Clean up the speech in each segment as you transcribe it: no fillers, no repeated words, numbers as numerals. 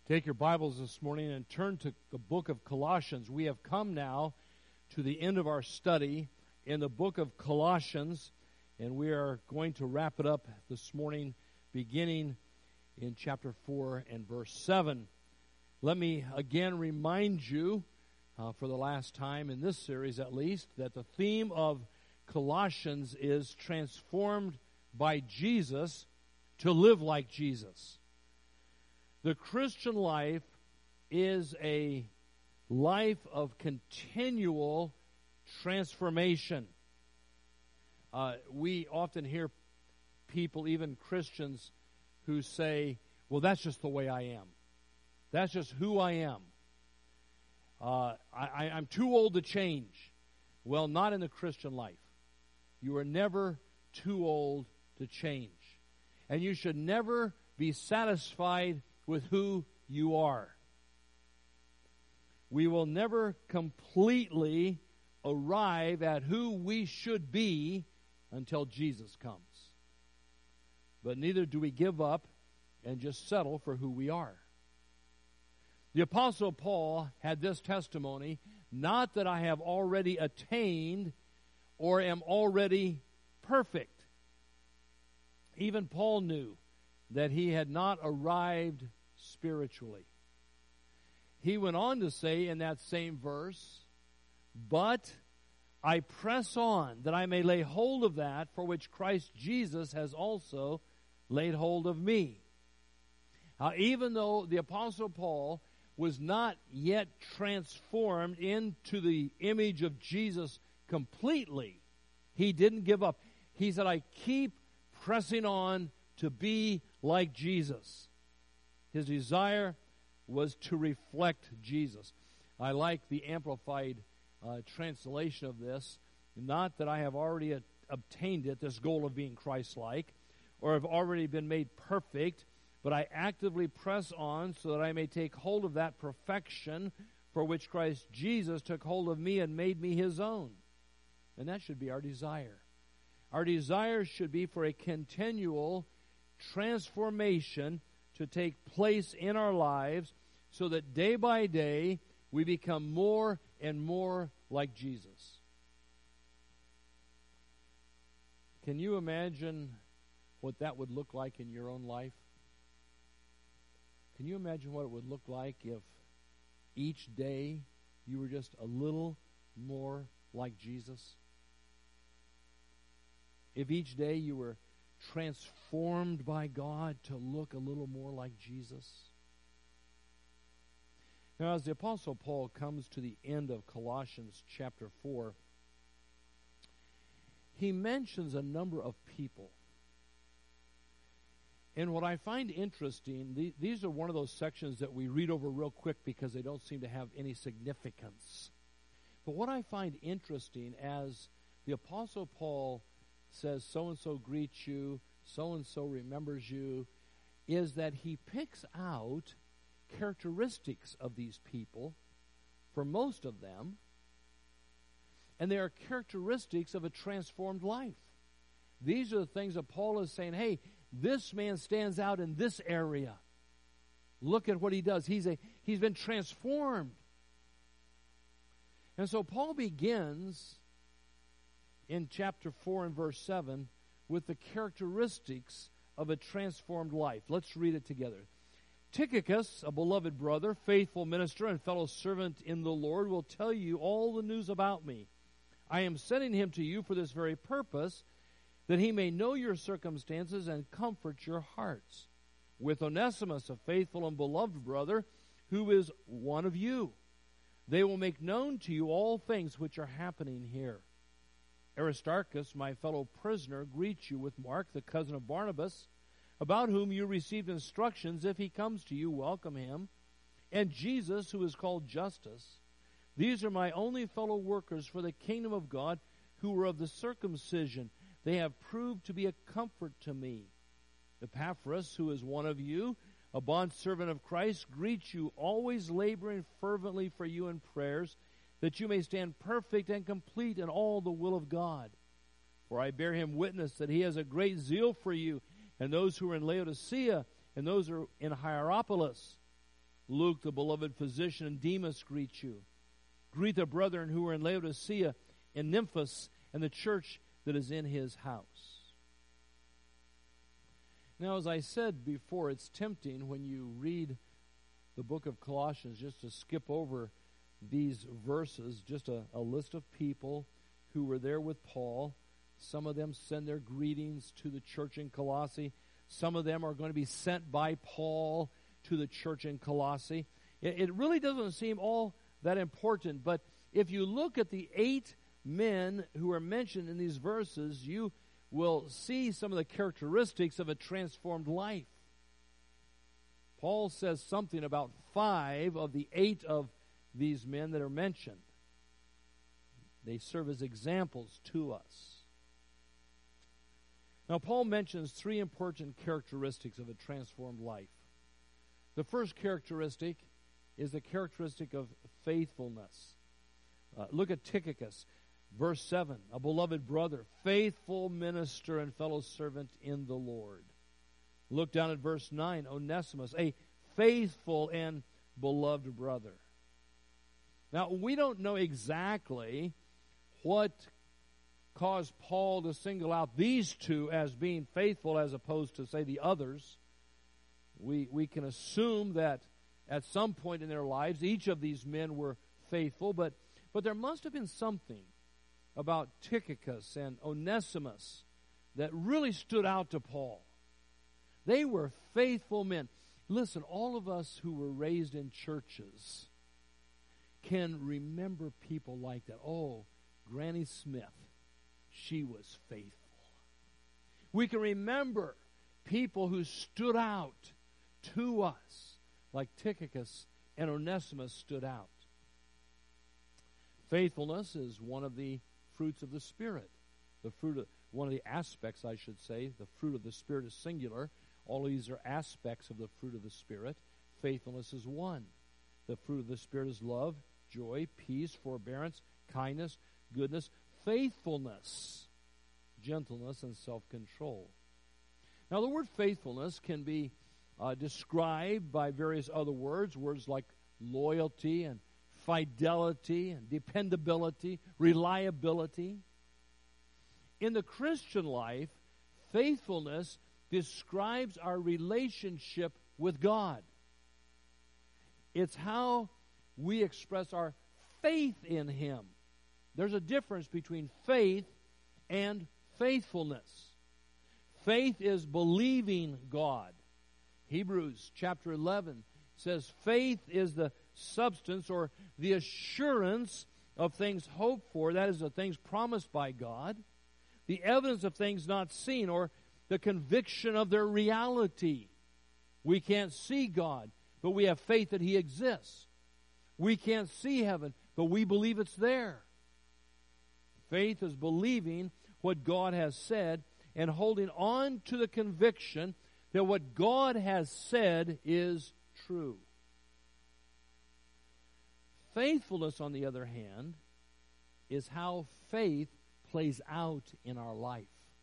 Take your Bibles this morning and turn to the book of Colossians. We have come now to the end of our study in the book of Colossians, and we are going to wrap it up this morning beginning in chapter 4 and verse 7. Let me again remind you, for the last time in this series at least, that the theme of Colossians is transformed by Jesus to live like Jesus. The Christian life is a life of continual transformation. We often hear people, even Christians, who say, well, that's just the way I am. That's just who I am. I'm too old to change. Well, not in the Christian life. You are never too old to change. And you should never be satisfied with who you are. We will never completely arrive at who we should be until Jesus comes. But neither do we give up and just settle for who we are. The Apostle Paul had this testimony, not that I have already attained or am already perfect. Even Paul knew that he had not arrived spiritually. He went on to say in that same verse, but I press on that I may lay hold of that for which Christ Jesus has also laid hold of me. Even though the Apostle Paul was not yet transformed into the image of Jesus completely, he didn't give up. He said, I keep pressing on to be like Jesus. His desire was to reflect Jesus. I like the Amplified translation of this. Not that I have already obtained it, this goal of being Christ-like, or have already been made perfect, but I actively press on so that I may take hold of that perfection for which Christ Jesus took hold of me and made me His own. And that should be our desire. Our desire should be for a continual transformation to take place in our lives so that day by day we become more and more like Jesus. Can you imagine what that would look like in your own life? Can you imagine what it would look like if each day you were just a little more like Jesus? If each day you were transformed by God to look a little more like Jesus? Now, as the Apostle Paul comes to the end of Colossians chapter 4, he mentions a number of people. And what I find interesting, these are one of those sections that we read over real quick because they don't seem to have any significance. But what I find interesting, as the Apostle Paul says, so-and-so greets you, so-and-so remembers you, is that he picks out characteristics of these people, for most of them, and they are characteristics of a transformed life. These are the things that Paul is saying, hey, this man stands out in this area. Look at what he does. He's been transformed. And so Paul begins in chapter 4 and verse 7 with the characteristics of a transformed life. Let's read it together. Tychicus, a beloved brother, faithful minister, and fellow servant in the Lord, will tell you all the news about me. I am sending him to you for this very purpose, that he may know your circumstances and comfort your hearts. With Onesimus, a faithful and beloved brother, who is one of you. They will make known to you all things which are happening here. Aristarchus, my fellow prisoner, greets you with Mark, the cousin of Barnabas, about whom you received instructions. If he comes to you, welcome him. And Jesus, who is called Justus. These are my only fellow workers for the kingdom of God, who were of the circumcision. They have proved to be a comfort to me. Epaphras, who is one of you, a bondservant of Christ, greets you, always laboring fervently for you in prayers, that you may stand perfect and complete in all the will of God. For I bear him witness that he has a great zeal for you, and those who are in Laodicea, and those who are in Hierapolis. Luke, the beloved physician, and Demas greet you. Greet the brethren who are in Laodicea and Nymphas and the church that is in his house. Now, as I said before, it's tempting when you read the book of Colossians just to skip over these verses, just a list of people who were there with Paul. Some of them send their greetings to the church in Colossae. Some of them are going to be sent by Paul to the church in Colossae. It really doesn't seem all that important, but if you look at the 8 men who are mentioned in these verses, you will see some of the characteristics of a transformed life. Paul says something about 5 of the 8 of these men that are mentioned. They serve as examples to us. Now, Paul mentions 3 important characteristics of a transformed life. The first characteristic is the characteristic of faithfulness. Look at Tychicus, verse 7, a beloved brother, faithful minister and fellow servant in the Lord. Look down at verse 9, Onesimus, a faithful and beloved brother. Now, we don't know exactly what caused Paul to single out these 2 as being faithful as opposed to, say, the others. We can assume that at some point in their lives, each of these men were faithful, but there must have been something about Tychicus and Onesimus that really stood out to Paul. They were faithful men. Listen, all of us who were raised in churches can remember people like that. Oh, Granny Smith, she was faithful. We can remember people who stood out to us, like Tychicus and Onesimus stood out. Faithfulness is one of the fruits of the Spirit. One of the aspects, I should say. The fruit of the Spirit is singular. All of these are aspects of the fruit of the Spirit. Faithfulness is one. The fruit of the Spirit is love, joy, peace, forbearance, kindness, goodness, faithfulness, gentleness, and self-control. Now, the word faithfulness can be described by various other words like loyalty and fidelity and dependability, reliability. In the Christian life, faithfulness describes our relationship with God. It's how we express our faith in Him. There's a difference between faith and faithfulness. Faith is believing God. Hebrews chapter 11 says faith is the substance or the assurance of things hoped for, that is, the things promised by God, the evidence of things not seen, or the conviction of their reality. We can't see God, but we have faith that He exists. We can't see heaven, but we believe it's there. Faith is believing what God has said and holding on to the conviction that what God has said is true. Faithfulness, on the other hand, is how faith plays out in our life.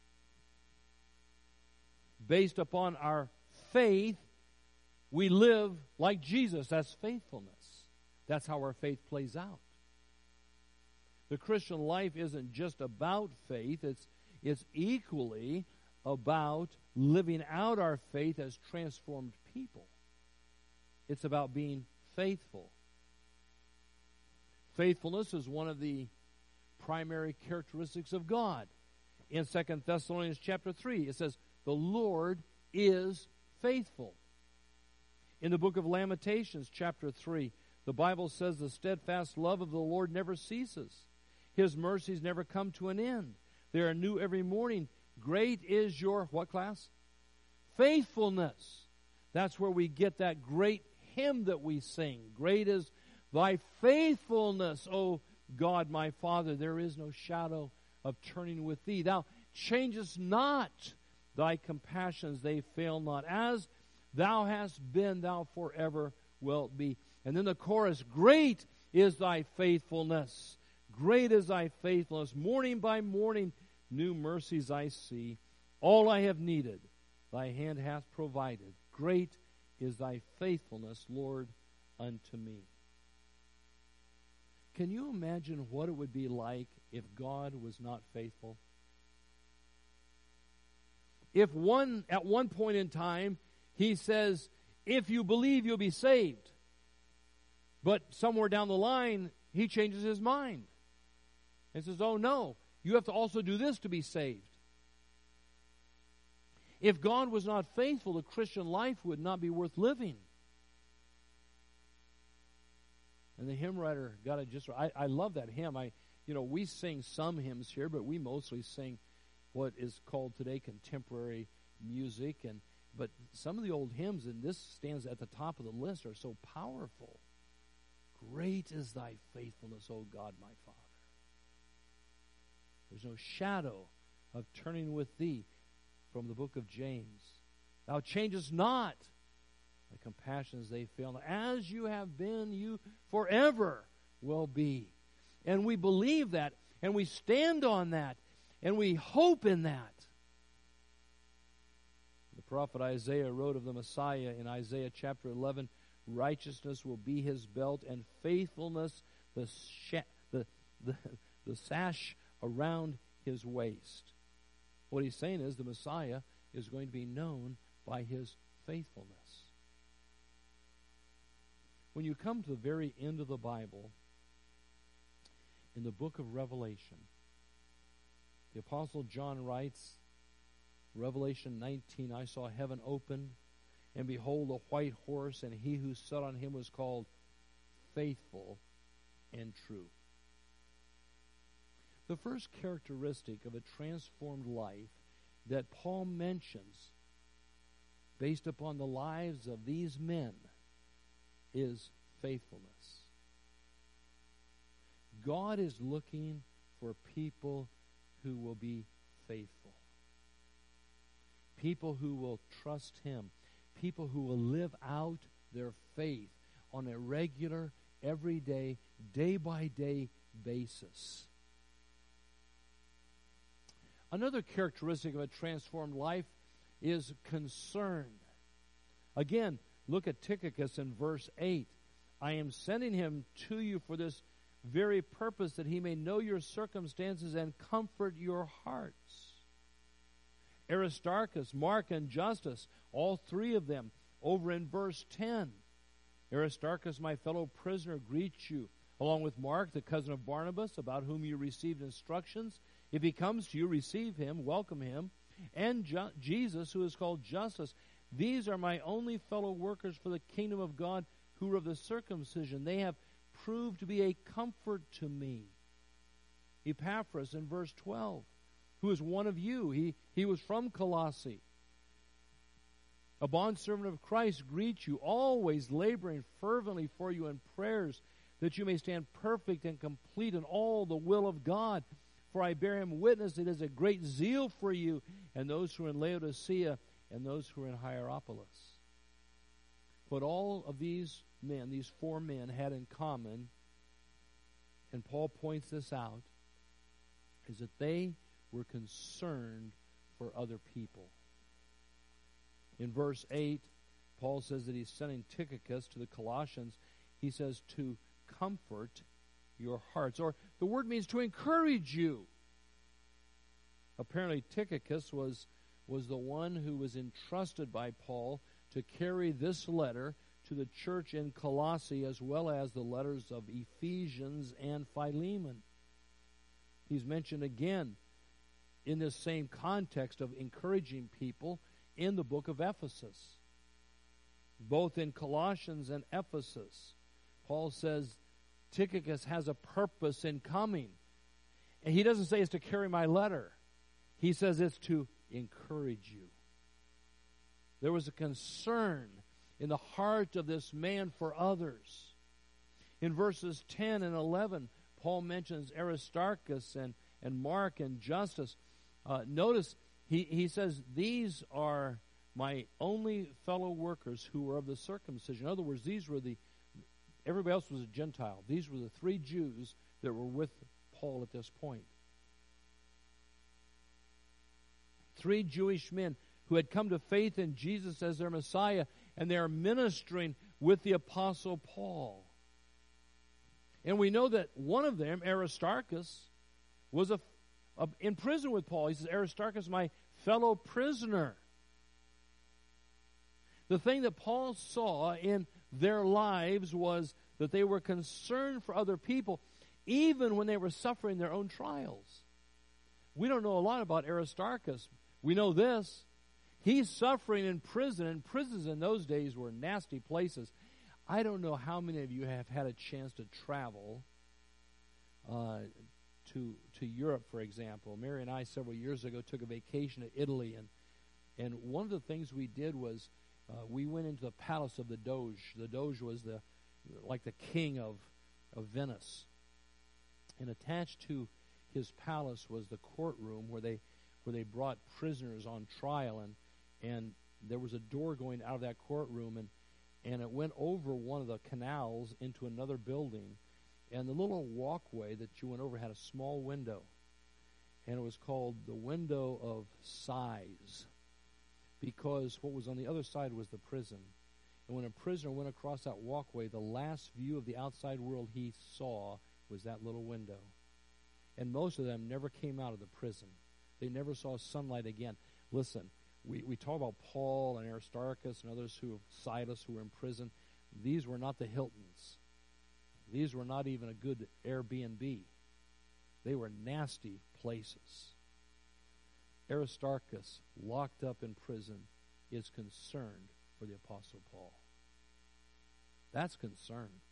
Based upon our faith, we live like Jesus. That's faithfulness. That's how our faith plays out. The Christian life isn't just about faith. It's equally about living out our faith as transformed people. It's about being faithful. Faithfulness is one of the primary characteristics of God. In 2 Thessalonians chapter 3, it says, the Lord is faithful. In the book of Lamentations chapter 3, the Bible says the steadfast love of the Lord never ceases. His mercies never come to an end. They are new every morning. Great is your, what class? Faithfulness. That's where we get that great hymn that we sing. Great is thy faithfulness, O God my Father. There is no shadow of turning with thee. Thou changest not. Thy compassions, they fail not. As thou hast been, thou forever wilt be. And then the chorus, great is thy faithfulness. Great is thy faithfulness. Morning by morning, new mercies I see. All I have needed, thy hand hath provided. Great is thy faithfulness, Lord, unto me. Can you imagine what it would be like if God was not faithful? If at one point in time, he says, if you believe, you'll be saved. But somewhere down the line, he changes his mind and says, oh no, you have to also do this to be saved. If God was not faithful, the Christian life would not be worth living. And the hymn writer got it just right. I love that hymn. We sing some hymns here, but we mostly sing what is called today contemporary music. But some of the old hymns, and this stands at the top of the list, are so powerful. Great is thy faithfulness, O God, my Father. There's no shadow of turning with thee, from the book of James. Thou changest not. Thy compassions, they fail not. As you have been, you forever will be. And we believe that, and we stand on that, and we hope in that. The prophet Isaiah wrote of the Messiah in Isaiah chapter 11, righteousness will be his belt, and faithfulness the sash around his waist. What he's saying is the Messiah is going to be known by his faithfulness. When you come to the very end of the Bible, in the book of Revelation, the Apostle John writes, Revelation 19, I saw heaven opened, and behold, a white horse, and he who sat on him was called Faithful and True. The first characteristic of a transformed life that Paul mentions, based upon the lives of these men, is faithfulness. God is looking for people who will be faithful. People who will trust him. People who will live out their faith on a regular, everyday, day-by-day basis. Another characteristic of a transformed life is concern. Again, look at Tychicus in verse 8. I am sending him to you for this very purpose, that he may know your circumstances and comfort your hearts. Aristarchus, Mark, and Justus, all three of them, over in verse 10. Aristarchus, my fellow prisoner, greets you, along with Mark, the cousin of Barnabas, about whom you received instructions. If he comes to you, receive him, welcome him. And Jesus, who is called Justus. These are my only fellow workers for the kingdom of God, who are of the circumcision. They have proved to be a comfort to me. Epaphras in verse 12, who is one of you. He was from Colossae. A bondservant of Christ greets you, always laboring fervently for you in prayers, that you may stand perfect and complete in all the will of God. For I bear him witness, it is a great zeal for you, and those who are in Laodicea, and those who are in Hierapolis. What all of these men, these four men, had in common, and Paul points this out, is that they were concerned for other people. In verse 8, Paul says that he's sending Tychicus to the Colossians. He says to comfort your hearts. Or the word means to encourage you. Apparently Tychicus was the one who was entrusted by Paul to carry this letter to the church in Colossae, as well as the letters of Ephesians and Philemon. He's mentioned again in this same context of encouraging people in the book of Ephesus. Both in Colossians and Ephesus, Paul says Tychicus has a purpose in coming. And he doesn't say it's to carry my letter. He says it's to encourage you. There was a concern in the heart of this man for others. In verses 10 and 11, Paul mentions Aristarchus and Mark and Justus. Notice he says, these are my only fellow workers who were of the circumcision. In other words, everybody else was a Gentile. These were the three Jews that were with Paul at this point. Three Jewish men who had come to faith in Jesus as their Messiah, and they are ministering with the Apostle Paul. And we know that one of them, Aristarchus, was in prison with Paul. He says, Aristarchus, my fellow prisoner. The thing that Paul saw in their lives was that they were concerned for other people, even when they were suffering their own trials. We don't know a lot about Aristarchus. We know this. He's suffering in prison, and prisons in those days were nasty places. I don't know how many of you have had a chance to travel to Europe, for example. Mary and I, several years ago, took a vacation to Italy, and one of the things we did was we went into the palace of the Doge. The Doge was like the king of Venice. And attached to his palace was the courtroom where they brought prisoners on trial, and there was a door going out of that courtroom, and it went over one of the canals into another building, and the little walkway that you went over had a small window, and it was called the window of sighs, because what was on the other side was the prison. And when a prisoner went across that walkway, the last view of the outside world he saw was that little window. And most of them never came out of the prison. They never saw sunlight again. Listen, we talk about Paul and Aristarchus and others Silas who were in prison. These were not the Hiltons. These were not even a good Airbnb. They were nasty places. Aristarchus, locked up in prison, is concerned for the Apostle Paul. That's concern.